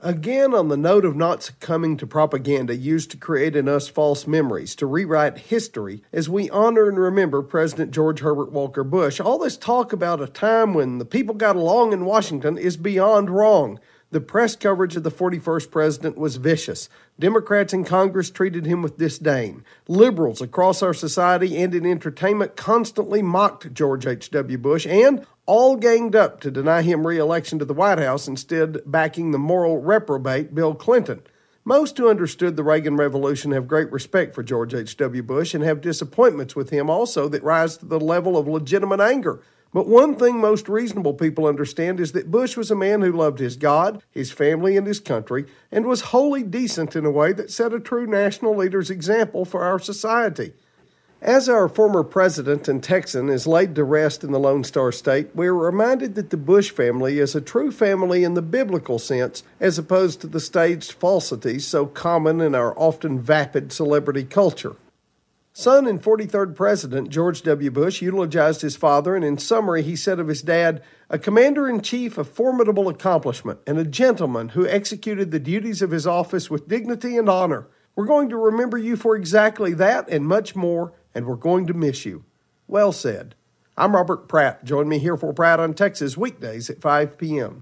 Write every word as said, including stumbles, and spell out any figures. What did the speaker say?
Again, on the note of not succumbing to propaganda used to create in us false memories, to rewrite history, as we honor and remember President George Herbert Walker Bush, all this talk about a time when the people got along in Washington is beyond wrong. The press coverage of the forty-first president was vicious. Democrats in Congress treated him with disdain. Liberals across our society and in entertainment constantly mocked George H W. Bush and all ganged up to deny him re-election to the White House, instead backing the moral reprobate Bill Clinton. Most who understood the Reagan Revolution have great respect for George H W. Bush and have disappointments with him also that rise to the level of legitimate anger. But one thing most reasonable people understand is that Bush was a man who loved his God, his family, and his country, and was wholly decent in a way that set a true national leader's example for our society. As our former president and Texan is laid to rest in the Lone Star State, we are reminded that the Bush family is a true family in the biblical sense, as opposed to the staged falsities so common in our often vapid celebrity culture. Son and forty-third President George W. Bush eulogized his father, and in summary he said of his dad, "A commander-in-chief of formidable accomplishment and a gentleman who executed the duties of his office with dignity and honor. We're going to remember you for exactly that and much more, and we're going to miss you." Well said. I'm Robert Pratt. Join me here for Pratt on Texas weekdays at five p.m.